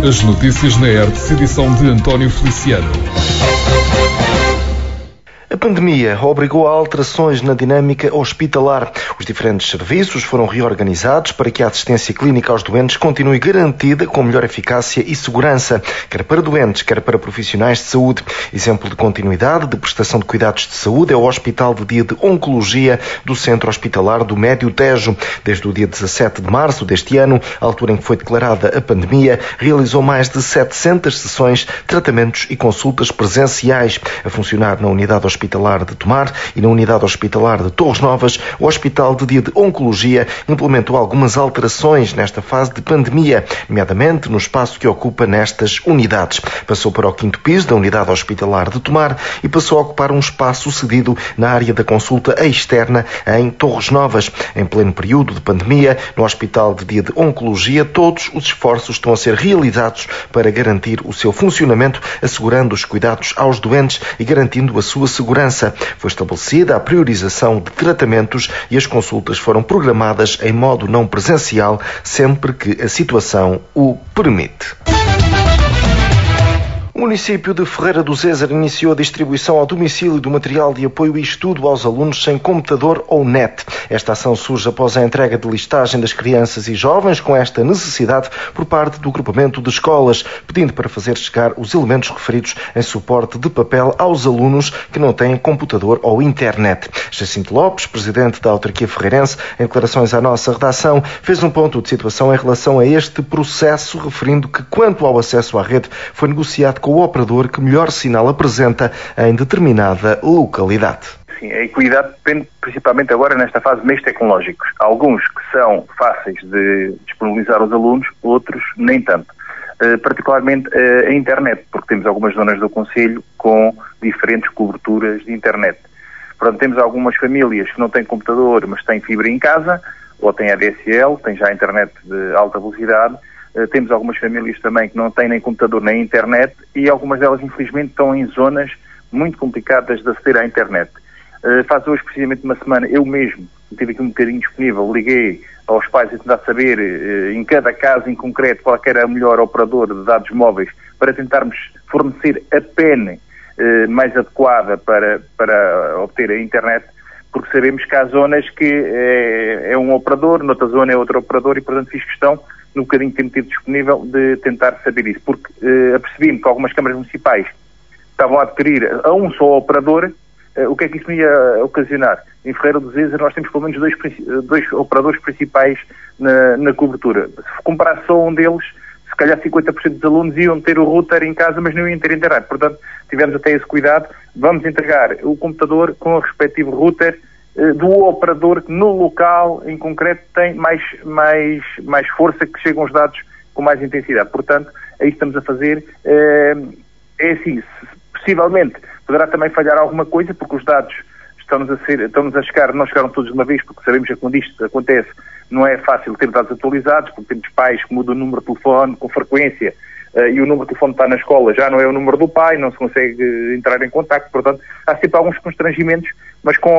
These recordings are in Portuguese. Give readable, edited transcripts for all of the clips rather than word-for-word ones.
As notícias na ERTE, edição de António Feliciano. A pandemia obrigou a alterações na dinâmica hospitalar. Os diferentes serviços foram reorganizados para que a assistência clínica aos doentes continue garantida com melhor eficácia e segurança, quer para doentes, quer para profissionais de saúde. Exemplo de continuidade de prestação de cuidados de saúde é o Hospital de Dia de Oncologia do Centro Hospitalar do Médio Tejo. Desde o dia 17 de março deste ano, a altura em que foi declarada a pandemia, realizou mais de 700 sessões, tratamentos e consultas presenciais a funcionar na unidade hospitalar de Tomar e na unidade hospitalar de Torres Novas. O Hospital de Dia de Oncologia implementou algumas alterações nesta fase de pandemia, nomeadamente no espaço que ocupa nestas unidades. Passou para o 5º piso da unidade hospitalar de Tomar e passou a ocupar um espaço cedido na área da consulta externa em Torres Novas. Em pleno período de pandemia, no Hospital de Dia de Oncologia, todos os esforços estão a ser realizados para garantir o seu funcionamento, assegurando os cuidados aos doentes e garantindo a sua segurança. Foi estabelecida a priorização de tratamentos e as consultas foram programadas em modo não presencial, sempre que a situação o permite. O município de Ferreira do Zezer iniciou a distribuição ao domicílio do material de apoio e estudo aos alunos sem computador ou net. Esta ação surge após a entrega de listagem das crianças e jovens com esta necessidade por parte do agrupamento de escolas, pedindo para fazer chegar os elementos referidos em suporte de papel aos alunos que não têm computador ou internet. Jacinto Lopes, presidente da autarquia ferreirense, em declarações à nossa redação, fez um ponto de situação em relação a este processo, referindo que, quanto ao acesso à rede, foi negociado com o operador que melhor sinal apresenta em determinada localidade. Sim, a equidade depende principalmente agora nesta fase de meios tecnológicos. Alguns que são fáceis de disponibilizar aos alunos, outros nem tanto. Particularmente a internet, porque temos algumas zonas do concelho com diferentes coberturas de internet. Portanto, temos algumas famílias que não têm computador, mas têm fibra em casa, ou têm ADSL, têm já internet de alta velocidade. Temos algumas famílias também que não têm nem computador nem internet e algumas delas, infelizmente, estão em zonas muito complicadas de aceder à internet. Faz hoje, precisamente uma semana, eu mesmo tive aqui um bocadinho disponível, liguei aos pais a tentar saber, em cada caso em concreto, qual era o melhor operador de dados móveis para tentarmos fornecer a PEN mais adequada para obter a internet, porque sabemos que há zonas que é um operador, noutra zona é outro operador e, portanto, fiz questão no bocadinho que tenho tido disponível de tentar saber isso, porque apercebi-me que algumas câmaras municipais estavam a adquirir a um só operador. O que é que isso me ia ocasionar? Em Ferreira do Zezer nós temos pelo menos dois operadores principais na cobertura. Se comparar só um deles, se calhar 50% dos alunos iam ter o router em casa, mas não iam ter internet. Portanto, tivemos até esse cuidado. Vamos entregar o computador com o respectivo router do operador que no local em concreto tem mais força, que chegam os dados com mais intensidade. Portanto, é isso que estamos a fazer. É assim, possivelmente poderá também falhar alguma coisa, porque os dados estão-nos a chegar, não chegaram todos de uma vez, porque sabemos que quando isto acontece não é fácil ter dados atualizados, porque temos pais que mudam o número de telefone com frequência e o número de telefone que está na escola já não é o número do pai, não se consegue entrar em contacto. Portanto, há sempre alguns constrangimentos, mas com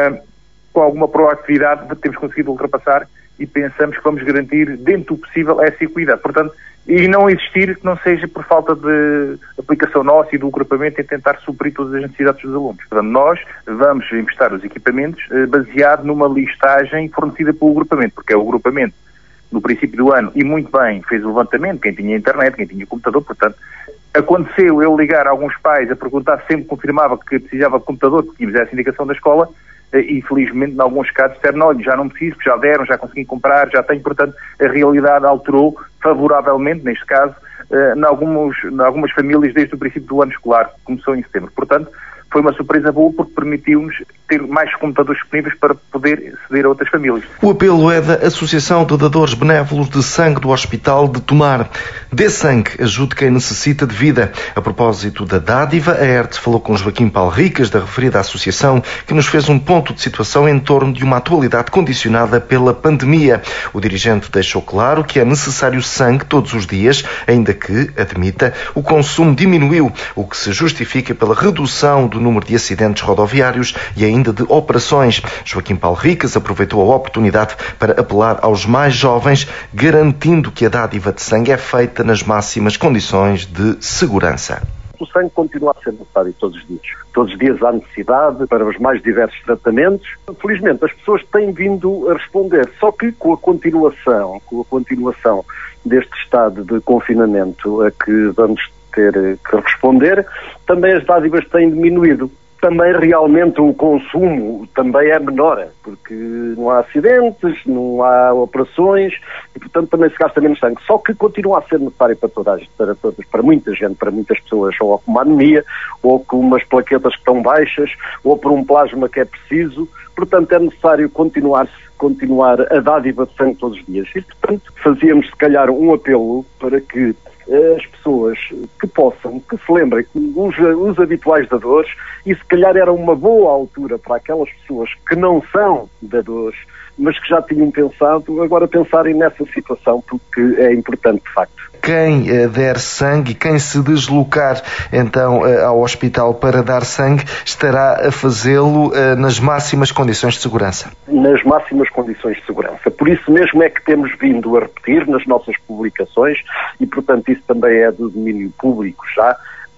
alguma proatividade temos conseguido ultrapassar e pensamos que vamos garantir, dentro do possível, essa equidade. Portanto, e não existir que não seja por falta de aplicação nossa e do agrupamento em tentar suprir todas as necessidades dos alunos. Portanto, nós vamos emprestar os equipamentos baseado numa listagem fornecida pelo agrupamento, porque é o agrupamento, no princípio do ano, e muito bem, fez o levantamento, quem tinha internet, quem tinha computador. Portanto, aconteceu eu ligar a alguns pais a perguntar, sempre confirmava que precisava de computador, porque tínhamos essa indicação da escola, e felizmente, em alguns casos, disseram, olha, já não preciso, já deram, já consegui comprar, já tenho. Portanto, a realidade alterou favoravelmente, neste caso, em algumas famílias desde o princípio do ano escolar, que começou em setembro. Portanto, foi uma surpresa boa, porque permitiu-nos ter mais computadores disponíveis para poder ceder a outras famílias. O apelo é da Associação de Dadores Benévolos de Sangue do Hospital de Tomar. Dê sangue, ajude quem necessita de vida. A propósito da dádiva, a ERTE falou com Joaquim Palricas, da referida associação, que nos fez um ponto de situação em torno de uma atualidade condicionada pela pandemia. O dirigente deixou claro que é necessário sangue todos os dias, ainda que, admita, o consumo diminuiu, o que se justifica pela redução do número de acidentes rodoviários e a ainda de operações. Joaquim Paulo Ricas aproveitou a oportunidade para apelar aos mais jovens, garantindo que a dádiva de sangue é feita nas máximas condições de segurança. O sangue continua a ser necessário todos os dias. Todos os dias há necessidade para os mais diversos tratamentos. Felizmente as pessoas têm vindo a responder, só que com a continuação deste estado de confinamento a que vamos ter que responder, também as dádivas têm diminuído. Também realmente o consumo também é menor, porque não há acidentes, não há operações e, portanto, também se gasta menos sangue. Só que continua a ser necessário para muita gente, para muitas pessoas, ou com uma anemia, ou com umas plaquetas que estão baixas, ou por um plasma que é preciso. Portanto, é necessário continuar a dádiva de sangue todos os dias. E, portanto, fazíamos, se calhar, um apelo para que as pessoas que se lembrem, os habituais dadores, e se calhar era uma boa altura para aquelas pessoas que não são dadores, mas que já tinham pensado, agora pensarem nessa situação, porque é importante de facto. Quem der sangue, quem se deslocar então ao hospital para dar sangue, estará a fazê-lo nas máximas condições de segurança. Nas máximas condições de segurança. Por isso mesmo é que temos vindo a repetir nas nossas publicações, e portanto isso também é do domínio público já,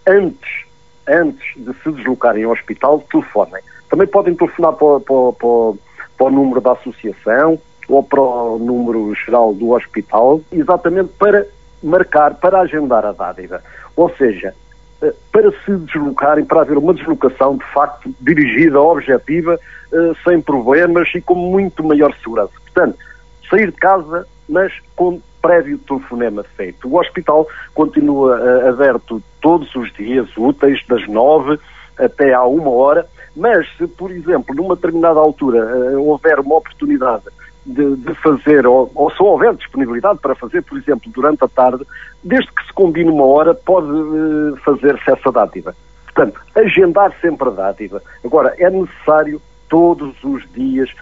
antes de se deslocarem ao hospital, telefonem. Também podem telefonar para o número da associação ou para o número geral do hospital, exatamente para marcar, para agendar a dádiva. Ou seja, para se deslocarem, para haver uma deslocação de facto dirigida, objetiva, sem problemas e com muito maior segurança. Portanto, sair de casa, mas com prévio telefonema feito. O hospital continua aberto todos os dias úteis, das 9 até à 1h, mas se, por exemplo, numa determinada altura houver uma oportunidade de fazer, ou se houver disponibilidade para fazer, por exemplo, durante a tarde, desde que se combine uma hora, pode fazer-se essa dádiva. Portanto, agendar sempre a dádiva. Agora, é necessário todos os dias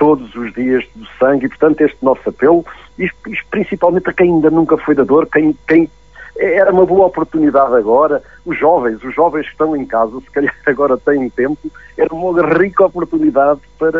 do sangue, e, portanto, este nosso apelo, isto principalmente a quem ainda nunca foi dador, quem era uma boa oportunidade agora, os jovens que estão em casa, se calhar agora têm tempo, era uma rica oportunidade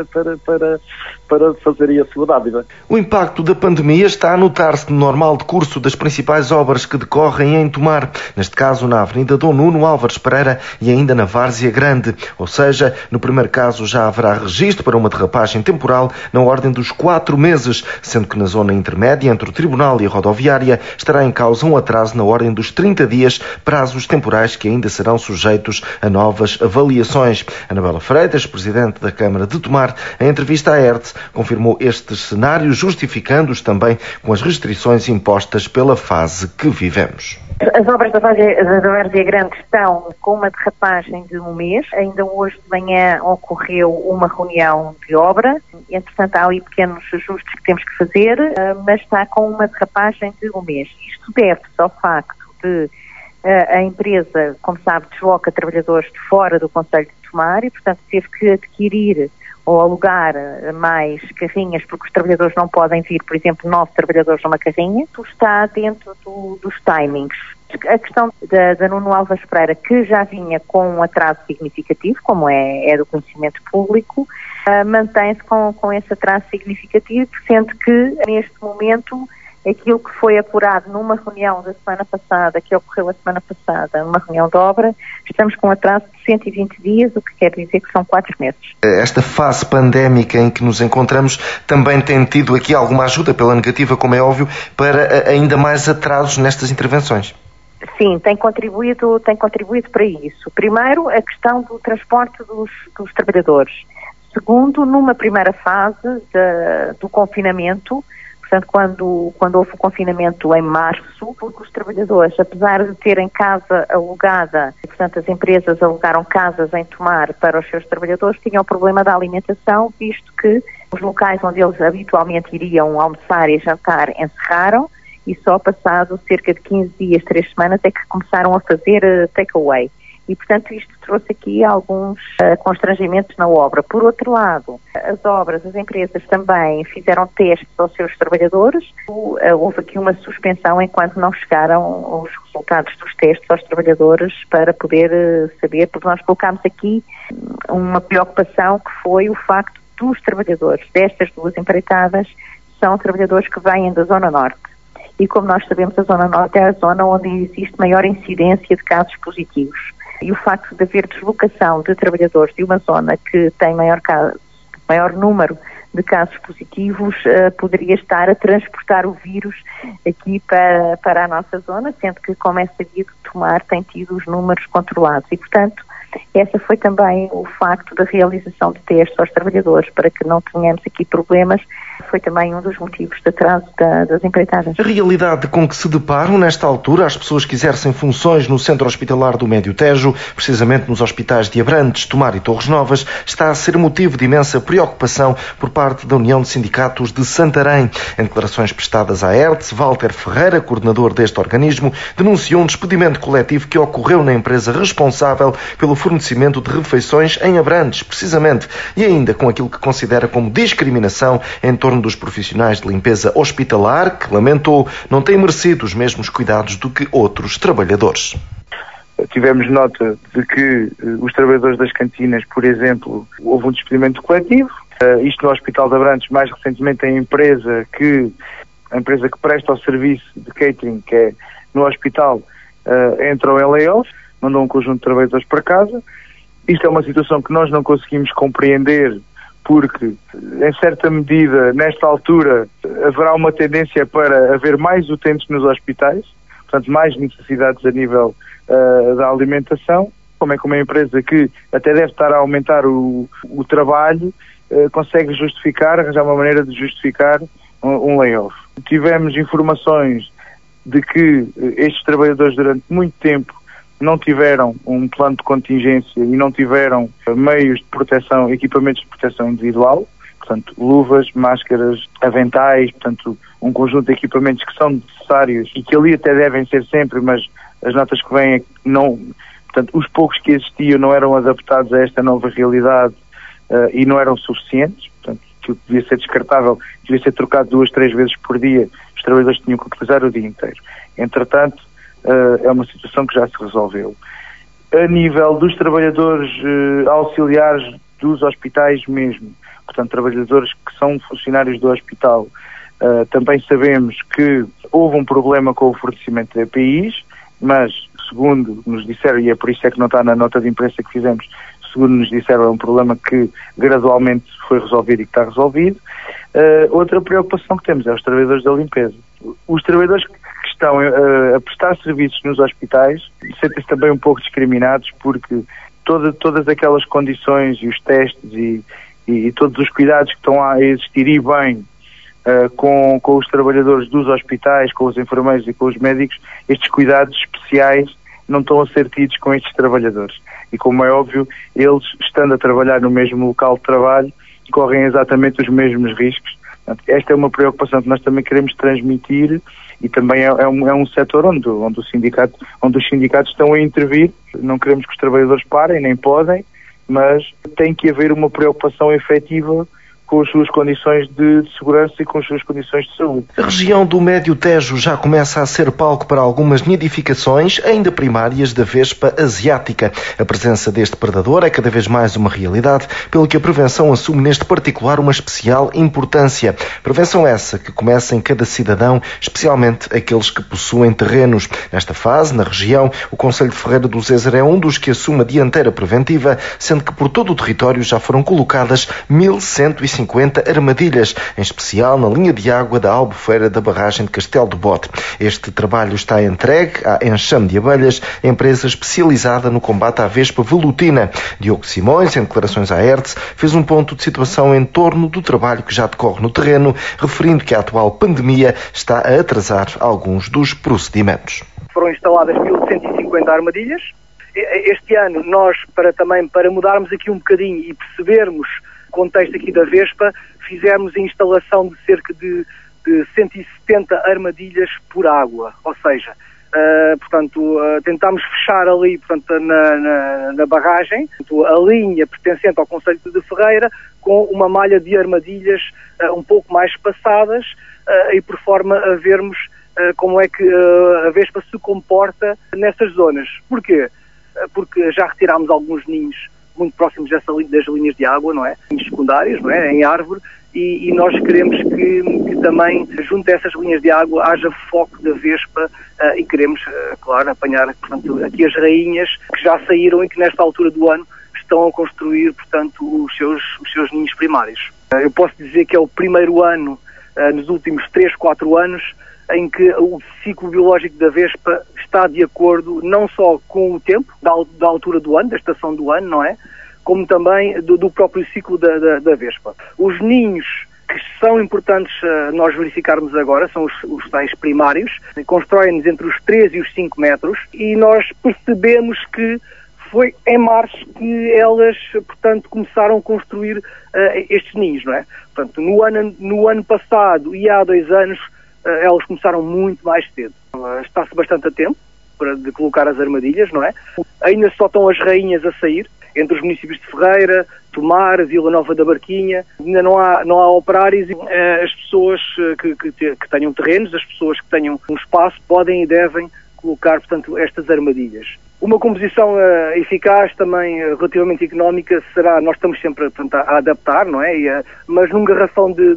para fazerem a sua dádiva. O impacto da pandemia está a notar-se no normal decurso das principais obras que decorrem em Tomar, neste caso na Avenida Dom Nuno Álvares Pereira e ainda na Várzea Grande, ou seja, no primeiro caso já haverá registro para uma derrapagem temporal na ordem dos 4 meses, sendo que na zona intermédia entre o Tribunal e a rodoviária estará em causa um atraso na ordem dos 30 dias, prazos temporais que ainda serão sujeitos a novas avaliações. Anabela Freitas, presidente da Câmara de Tomar, em entrevista à ERT, confirmou estes cenários, justificando-os também com as restrições impostas pela fase que vivemos. As obras da Várzea Grande estão com uma derrapagem de 1 mês. Ainda hoje de manhã ocorreu uma reunião de obra. Entretanto, há ali pequenos ajustes que temos que fazer, mas está com uma derrapagem de 1 mês. Isto deve-se ao facto de a empresa, como sabe, desloca trabalhadores de fora do concelho de Tomar e, portanto, teve que adquirir ou alugar mais carrinhas, porque os trabalhadores não podem vir, por exemplo, 9 trabalhadores numa carrinha. Tudo está dentro dos timings. A questão da Nuno Álvares Pereira, que já vinha com um atraso significativo, como é do conhecimento público, mantém-se com esse atraso significativo, sendo que, neste momento, aquilo que foi apurado numa reunião da semana passada, que ocorreu a semana passada, numa reunião de obra, estamos com um atraso de 120 dias, o que quer dizer que são 4 meses. Esta fase pandémica em que nos encontramos também tem tido aqui alguma ajuda, pela negativa, como é óbvio, para ainda mais atrasos nestas intervenções? Sim, tem contribuído para isso. Primeiro, a questão do transporte dos trabalhadores. Segundo, numa primeira fase do confinamento, portanto, quando houve o confinamento em março, porque os trabalhadores, apesar de terem casa alugada, portanto, as empresas alugaram casas em Tomar para os seus trabalhadores, tinham o problema da alimentação, visto que os locais onde eles habitualmente iriam almoçar e jantar encerraram, e só passado cerca de 15 dias, 3 semanas, é que começaram a fazer takeaway. E, portanto, isto trouxe aqui alguns constrangimentos na obra. Por outro lado, as empresas também fizeram testes aos seus trabalhadores. Houve aqui uma suspensão enquanto não chegaram os resultados dos testes aos trabalhadores para poder saber, porque nós colocámos aqui uma preocupação que foi o facto dos trabalhadores destas duas empreitadas são trabalhadores que vêm da Zona Norte. E como nós sabemos, a Zona Norte é a zona onde existe maior incidência de casos positivos. E o facto de haver deslocação de trabalhadores de uma zona que tem maior número de casos positivos poderia estar a transportar o vírus aqui para a nossa zona, sendo que, como é sabido, Tomar tem tido os números controlados. E, portanto, esse foi também o facto da realização de testes aos trabalhadores, para que não tenhamos aqui problemas. Foi também um dos motivos de atraso das empreitadas. A realidade com que se deparam nesta altura as pessoas que exercem funções no Centro Hospitalar do Médio Tejo, precisamente nos hospitais de Abrantes, Tomar e Torres Novas, está a ser motivo de imensa preocupação por parte da União de Sindicatos de Santarém. Em declarações prestadas à ERTE, Walter Ferreira, coordenador deste organismo, denunciou um despedimento coletivo que ocorreu na empresa responsável pelo fornecimento de refeições em Abrantes, precisamente, e ainda com aquilo que considera como discriminação em torno dos profissionais de limpeza hospitalar, que lamentou não têm merecido os mesmos cuidados do que outros trabalhadores. Tivemos nota de que os trabalhadores das cantinas, por exemplo, houve um despedimento coletivo. Isto no Hospital de Abrantes, mais recentemente a empresa que presta o serviço de catering, que é no hospital, entrou em layoff, mandou um conjunto de trabalhadores para casa. Isto é uma situação que nós não conseguimos compreender, porque, em certa medida, nesta altura, haverá uma tendência para haver mais utentes nos hospitais, portanto, mais necessidades a nível da alimentação. Como é que uma empresa que até deve estar a aumentar o trabalho, consegue arranjar uma maneira de justificar um layoff. Tivemos informações de que estes trabalhadores, durante muito tempo, não tiveram um plano de contingência e não tiveram meios de proteção, equipamentos de proteção individual, portanto, luvas, máscaras, aventais, portanto, um conjunto de equipamentos que são necessários e que ali até devem ser sempre, mas as notas que vêm é que não, portanto, os poucos que existiam não eram adaptados a esta nova realidade e não eram suficientes, portanto, aquilo que devia ser descartável, devia ser trocado 2-3 vezes por dia, os trabalhadores tinham que utilizar o dia inteiro. Entretanto, é uma situação que já se resolveu. A nível dos trabalhadores auxiliares dos hospitais mesmo, portanto, trabalhadores que são funcionários do hospital, também sabemos que houve um problema com o fornecimento de EPIs, mas, segundo nos disseram, e é por isso é que não está na nota de imprensa que fizemos, segundo nos disseram, é um problema que gradualmente foi resolvido e que está resolvido. Outra preocupação que temos é os trabalhadores da limpeza. Os trabalhadores que estão a prestar serviços nos hospitais sentem-se também um pouco discriminados, porque todas aquelas condições e os testes e todos os cuidados que estão a existir e bem com os trabalhadores dos hospitais, com os enfermeiros e com os médicos, estes cuidados especiais não estão a ser tidos com estes trabalhadores. E como é óbvio, eles, estando a trabalhar no mesmo local de trabalho, correm exatamente os mesmos riscos. Portanto, esta é uma preocupação que nós também queremos transmitir e também é um setor onde os sindicatos estão a intervir. Não queremos que os trabalhadores parem, nem podem, mas tem que haver uma preocupação efetiva com as suas condições de segurança e com as suas condições de saúde. A região do Médio Tejo já começa a ser palco para algumas nidificações, ainda primárias, da vespa asiática. A presença deste predador é cada vez mais uma realidade, pelo que a prevenção assume neste particular uma especial importância. Prevenção essa que começa em cada cidadão, especialmente aqueles que possuem terrenos. Nesta fase, na região, o Concelho de Ferreira do Zezer é um dos que assume a dianteira preventiva, sendo que por todo o território já foram colocadas 1.150 armadilhas, em especial na linha de água da Albufeira da barragem de Castelo de Bote. Este trabalho está entregue à Enxame de Abelhas, empresa especializada no combate à vespa velutina. Diogo Simões, em declarações à ERTE, fez um ponto de situação em torno do trabalho que já decorre no terreno, referindo que a atual pandemia está a atrasar alguns dos procedimentos. Foram instaladas 1.150 armadilhas. Este ano nós, para mudarmos aqui um bocadinho e percebermos contexto aqui da vespa, fizemos a instalação de cerca de 170 armadilhas por água, ou seja, tentámos fechar ali, na barragem, a linha pertencente ao concelho de Ferreira, com uma malha de armadilhas um pouco mais espaçadas, e por forma a vermos como é que a vespa se comporta nessas zonas. Porquê? Porque já retirámos alguns ninhos muito próximos das linhas de água, não é? Ninhos secundários, não é? Em árvore, e nós queremos que também, junto a essas linhas de água, haja foco da vespa, e queremos, claro, apanhar, portanto, aqui as rainhas que já saíram e que nesta altura do ano estão a construir, portanto, os seus ninhos primários. Eu posso dizer que é o primeiro ano, nos últimos 3, 4 anos, em que o ciclo biológico da vespa está de acordo não só com o tempo, da altura do ano, da estação do ano, não é? Como também do próprio ciclo da vespa. Os ninhos que são importantes nós verificarmos agora são os tais primários, constroem-nos entre os 3 e os 5 metros, e nós percebemos que foi em março que elas, portanto, começaram a construir estes ninhos, não é? Portanto, no ano passado e há 2 anos, elas começaram muito mais cedo. Está-se bastante a tempo de colocar as armadilhas, não é? Ainda só estão as rainhas a sair, entre os municípios de Ferreira, Tomar, Vila Nova da Barquinha. Ainda não há operários. As pessoas que tenham terrenos, as pessoas que tenham um espaço, podem e devem colocar, portanto, estas armadilhas. Uma composição eficaz, também relativamente económica, será, nós estamos sempre, portanto, a adaptar, não é? Mas num garrafão de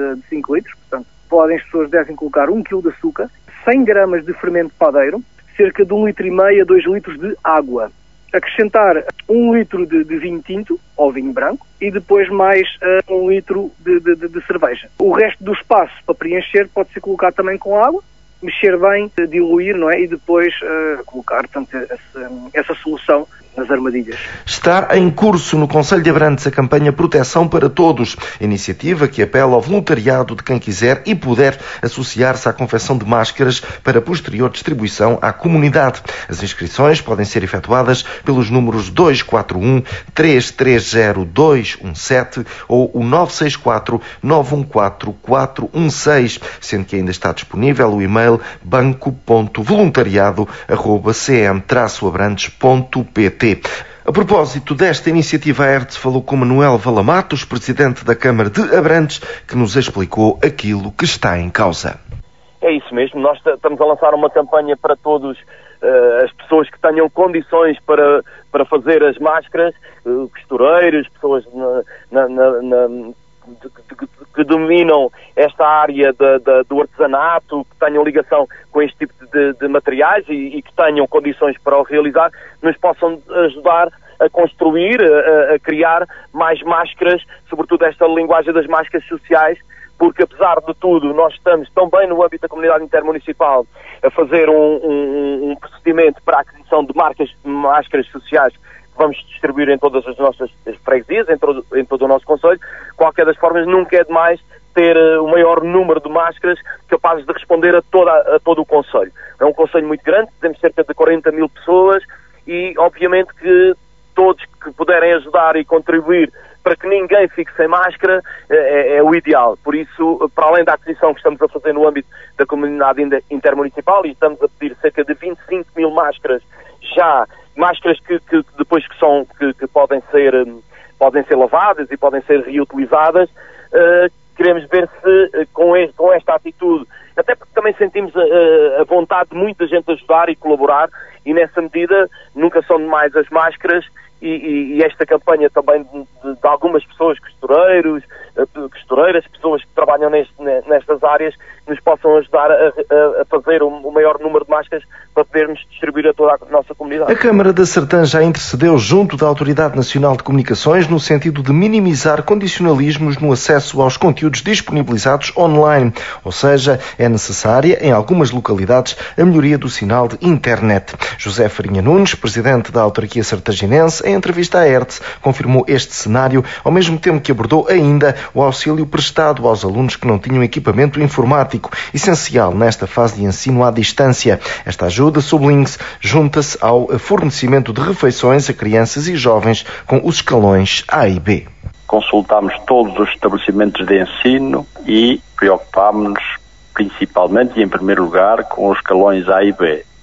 5 litros, portanto, as pessoas devem colocar 1 kg de açúcar, 100 gramas de fermento padeiro, cerca de 1,5 litro a 2 litros de água. Acrescentar 1 litro de vinho tinto, ou vinho branco, e depois mais 1 litro de cerveja. O resto do espaço para preencher pode ser colocado também com água, mexer bem, diluir, não é? E depois colocar, portanto, essa solução nas armadilhas. Está em curso no Concelho de Abrantes a campanha Proteção para Todos, iniciativa que apela ao voluntariado de quem quiser e puder associar-se à confecção de máscaras para posterior distribuição à comunidade. As inscrições podem ser efetuadas pelos números 241 330 217 ou o 964 914 416, sendo que ainda está disponível o e-mail banco.voluntariado@cm-abrantes.pt. A propósito desta iniciativa, a ERTS falou com Manuel Valamatos, presidente da Câmara de Abrantes, que nos explicou aquilo que está em causa. É isso mesmo, nós estamos a lançar uma campanha para todos as pessoas que tenham condições para fazer as máscaras, costureiros, pessoas que dominam esta área do artesanato, que tenham ligação com este tipo de materiais e que tenham condições para o realizar, nos possam ajudar a construir, a criar mais máscaras, sobretudo esta linguagem das máscaras sociais, porque apesar de tudo nós estamos também no âmbito da comunidade intermunicipal a fazer um procedimento para a aquisição de máscaras sociais que vamos distribuir em todas as nossas freguesias, em todo o nosso concelho. Qualquer das formas, nunca é demais ter o maior número de máscaras capazes de responder a todo o concelho. É um concelho muito grande, temos cerca de 40 mil pessoas e obviamente que todos que puderem ajudar e contribuir para que ninguém fique sem máscara é o ideal. Por isso, para além da aquisição que estamos a fazer no âmbito da comunidade intermunicipal, e estamos a pedir cerca de 25 mil máscaras já, máscaras que depois que podem ser lavadas e podem ser reutilizadas, queremos ver se com esta atitude, até porque também sentimos a vontade de muita gente ajudar e colaborar, e nessa medida nunca são demais as máscaras, e esta campanha também de algumas pessoas, costureiras, pessoas que trabalham nestas áreas, nos possam ajudar a fazer o maior número de máscaras para podermos distribuir a toda a nossa comunidade. A Câmara da Sertã já intercedeu junto da Autoridade Nacional de Comunicações no sentido de minimizar condicionalismos no acesso aos conteúdos disponibilizados online, ou seja, é necessária, em algumas localidades, a melhoria do sinal de internet. José Farinha Nunes, presidente da autarquia sertaginense, em entrevista à ERTS, confirmou este cenário, ao mesmo tempo que abordou ainda o auxílio prestado aos alunos que não tinham equipamento informático, essencial nesta fase de ensino à distância. Esta ajuda, sublinhe-se, junta-se ao fornecimento de refeições a crianças e jovens com os escalões A e B. Consultámos todos os estabelecimentos de ensino e preocupámos-nos principalmente e em primeiro lugar com os escalões A e B.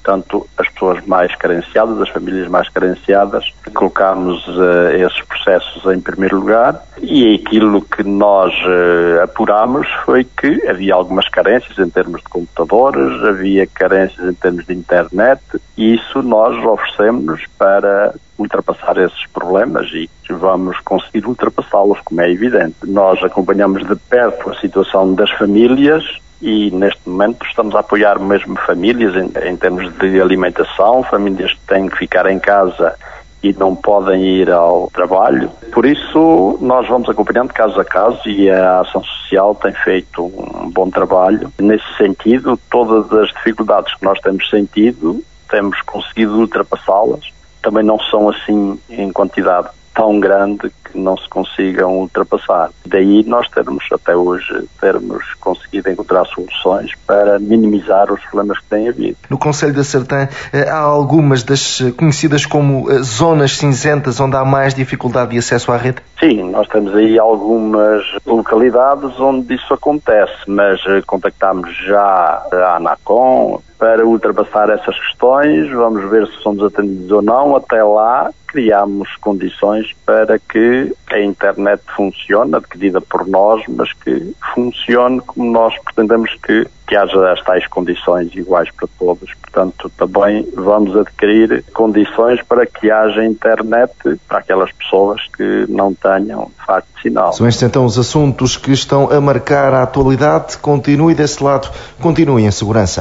portanto, as pessoas mais carenciadas, as famílias mais carenciadas, colocámos esses processos em primeiro lugar, e aquilo que nós apurámos foi que havia algumas carências em termos de computadores, havia carências em termos de internet, e isso nós oferecemos para ultrapassar esses problemas, e vamos conseguir ultrapassá-los, como é evidente. Nós acompanhamos de perto a situação das famílias e, neste momento, estamos a apoiar mesmo famílias em termos de alimentação, famílias que têm que ficar em casa e não podem ir ao trabalho. Por isso, nós vamos acompanhando caso a caso, e a Ação Social tem feito um bom trabalho. Nesse sentido, todas as dificuldades que nós temos sentido, temos conseguido ultrapassá-las. Também não são assim em quantidade tão grande que não se consigam ultrapassar. Daí nós até hoje termos conseguido encontrar soluções para minimizar os problemas que têm havido. No Concelho da Sertã há algumas das conhecidas como zonas cinzentas onde há mais dificuldade de acesso à rede? Sim, nós temos aí algumas localidades onde isso acontece, mas contactámos já a ANACOM para ultrapassar essas questões. Vamos ver se somos atendidos ou não. Até lá, criámos condições para que a internet funcione, adquirida por nós, mas que funcione como nós pretendemos que haja as tais condições iguais para todos. Portanto, também vamos adquirir condições para que haja internet para aquelas pessoas que não tenham, de facto, sinal. São estes então os assuntos que estão a marcar a atualidade. Continue desse lado, continue em segurança.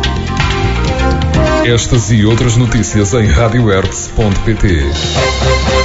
Estas e outras notícias em radiohertz.pt.